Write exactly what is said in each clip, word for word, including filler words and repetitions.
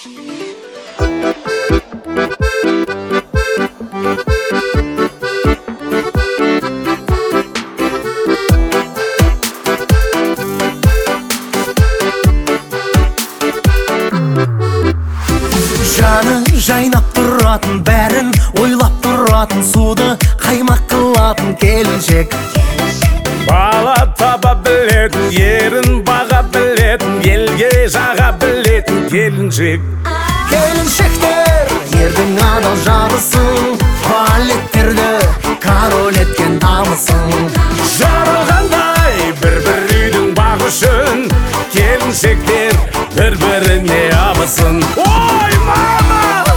Жаны жайнап тұратын, бәрін ойлап тұратын, суды қаймақ қылатын келіншек. Бала таба білетін, ерін баға білетін, елге жаға білетін келіншек. Келіншектер ердің адал жарысын, балеттерді король еткен намысын. Жаралғандай бір-бір үйдің бағы үшін, келіншектер бір-біріне абысын. Ой, мама!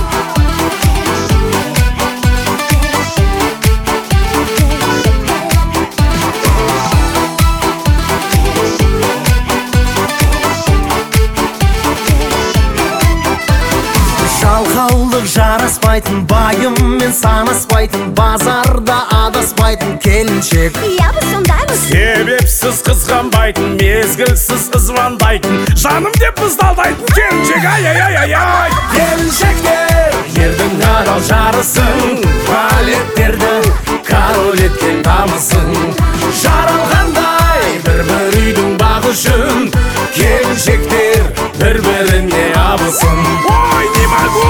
Жалқаулық жараспайтын, байыммен санаспайтын, базарда адаспайтын келіншек. Ябы сондаймыз. Себепсіз қызғанбайтын, мезгілсіз звондайтын, жаным деп бұздалдайтын келіншек. Ай-ай-ай-ай-ай! Келіншектер ердің адал жарысын, балеттерді король еткен намысын. Жаралғандай бір-бір үйдің бағы үшін, келіншектер бір-біріне абысын. Ой, не могу!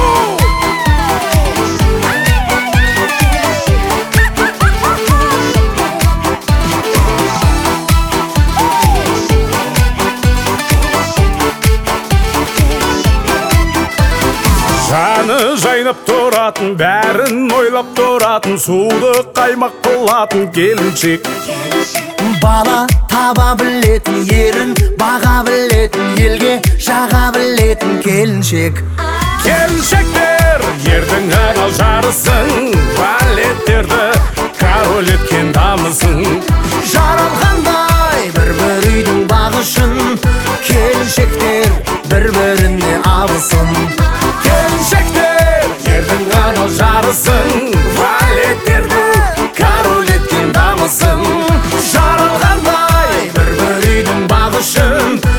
Жаны жайнап тұратын, бәрін ойлап тұратын, суды қаймақ қылатын келіншек. Бала таба білетін, ерін баға білетін, елге жаға білетін келіншек. Келіншектер ердің адал жарысын, балеттерді король еткен намысын. Жаралғандай бір-бір үйдің бағы үшін, келіншектер бір-біріне абысын. Келіншектер ердің адал жарысын, балеттерді король еткен намысын. Жаралғандай бір-бір үйдің бағы үшін,